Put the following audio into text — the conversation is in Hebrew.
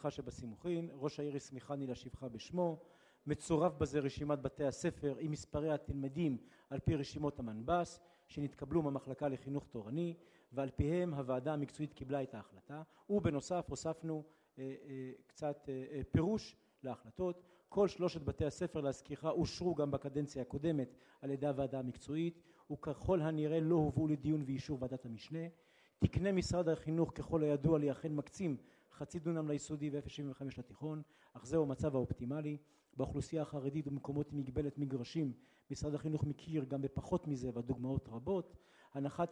ביתך שבסימוכין, ראש העיר הסמיכני להשיבך בשמו, מצורף בזה רשימת בתי הספר עם מספרי התלמידים על פי רשימות המנב"ס שנתקבלו מהמחלקה לחינוך תורני, ועל פיהם הוועדה המקצועית קיבלה את ההחלטה, ובנוסף הוספנו קצת פירוש להחלטות. כל שלושת בתי הספר להזכירך אושרו גם בקדנציה הקודמת על ידי הוועדה המקצועית, וככל הנראה לא הובאו לדיון ואישור ועדת המשנה. תקנה משרד החינוך ככל הידוע לי אכן מקצים 0.5 דונם ליסודי ו-0.75 לתיכון, אך זהו המצב האופטימלי. באוכלוסייה החרדית במקומות עם מגבלת מגרשים משרד החינוך מכיר גם בפחות מזה, והדוגמאות רבות. הנחת